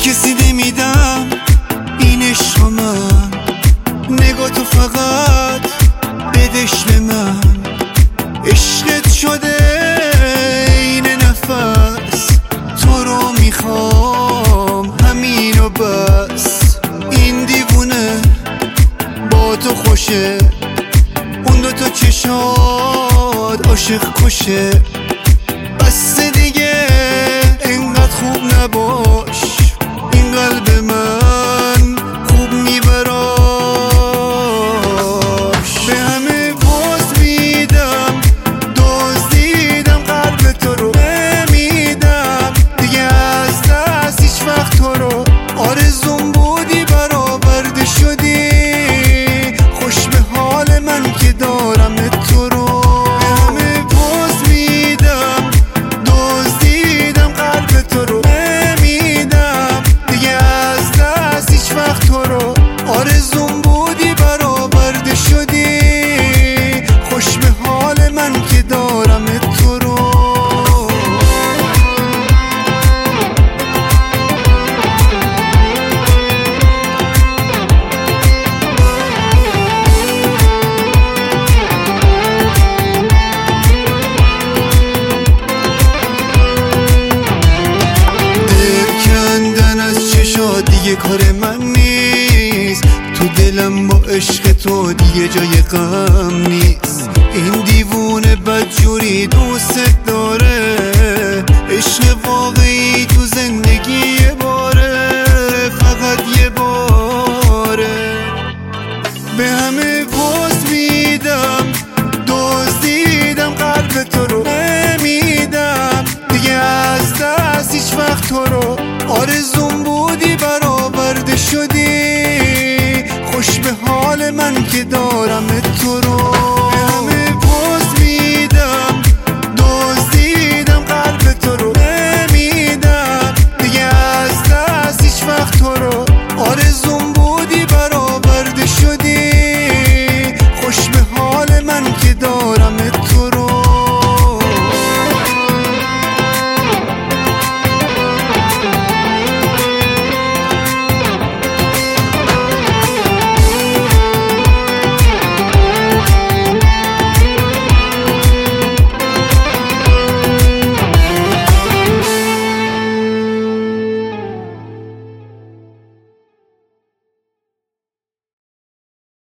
کسی نمیدم این عشق من، نگاه تو فقط بدش به من. عشقت شده این نفس، تو رو میخوام همین و بس. این دیوونه با تو خوشه، اون دوتا چشات عاشق کشه. بس دیگه اینقدر خوب نباش، این قلب من خوب میبراش. به همه پاس میدم، دزدیدم قلب تو رو نمیدم دیگه از دست هیچ وقت تو رو. آرزوم بودی برآورده شدی، خوش به حال من که دارم تو رو. به همه پاس میدم، دزدیدم قلب تو رو نمیدم دیگه از دست هیچ وقت تو رو. آرزوم بودی برآورده شدی، خوش به حال من که دارم تو رو. دیگه کار من نیست، تو دلم با عشق تو دیگه جای غم نیست. این دیوونه بدجوری دوست داره، عشق واقعی تو زندگی یه باره، فقط یه باره. به همه پاس میدم، دزدیدم قلب تو رو نمیدم دیگه از دست هیچ وقت تو رو. آرزوم بودی برآورده شدی، خوش به حال من که دارم